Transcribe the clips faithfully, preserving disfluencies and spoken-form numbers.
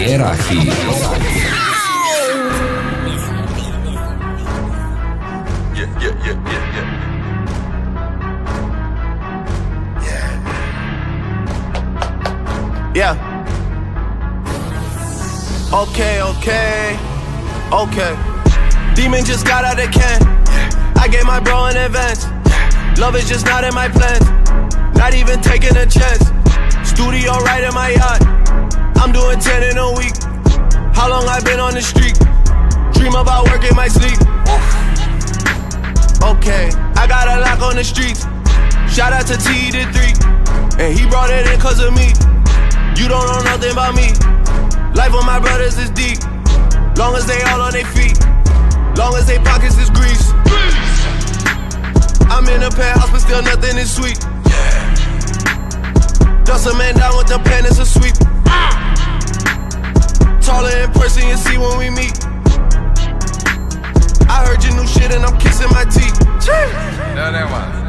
Premiera Hit. Yeah, yeah, yeah, yeah, yeah. Yeah. Okay, okay, okay. Demon just got out of can. I gave my bro in advance. Love is just not in my plans. Not even taking a chance. Studio right in my yacht. I'm doing ten in a week. How long I been on the street? Dream about work in my sleep. Okay, I got a lock on the streets. Shout out to T the three. And he brought it in cause of me. You don't know nothing about me. Life of my brothers is deep. Long as they all on their feet. Long as they pockets is grease. I'm in a penthouse but still nothing is sweet. Dust a man down with the pen, it's a sweep. Taller in person, you see when we meet. I heard your new shit and I'm kissing my teeth. No, that one.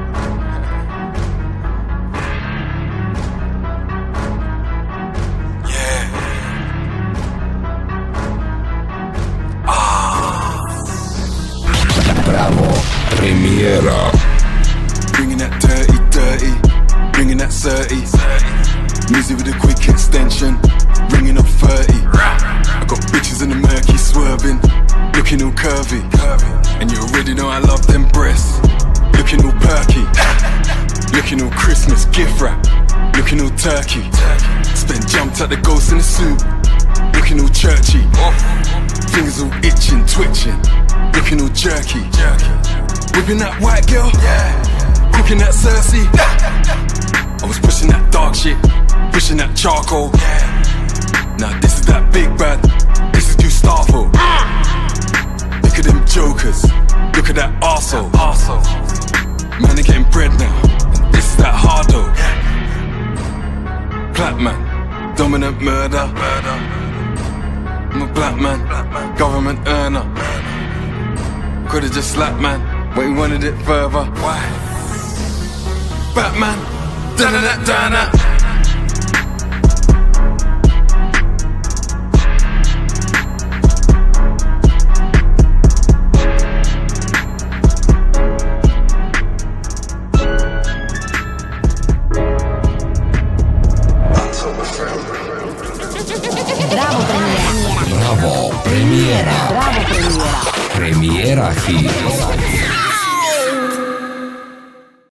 Bravo, Premiera. Bringing that dirty, dirty, bringing that thirty. Music with a quick extension, ringing up thirty. I got bitches in the murky swerving, looking all curvy. And you already know I love them breasts, looking all perky. Looking all Christmas, gift wrap, looking all turkey. Spent jumped at the ghost in the suit, looking all churchy. Fingers all itching, twitching, looking all jerky. Whipping that white girl, cooking that Cersei. I was pushing that dark shit, pushing that charcoal. Now this is that big bad, this is Gustavo. Look at them jokers, look at that arsehole. Man, they getting bread now, and this is that hardo. Clapman, dominant murder. I'm a black man, government earner. Could've just slapped man, but he wanted it further. Why? Batman, da-da-da-da-da. Bravo, Premiera. Bravo Premiera. Premiera Hit.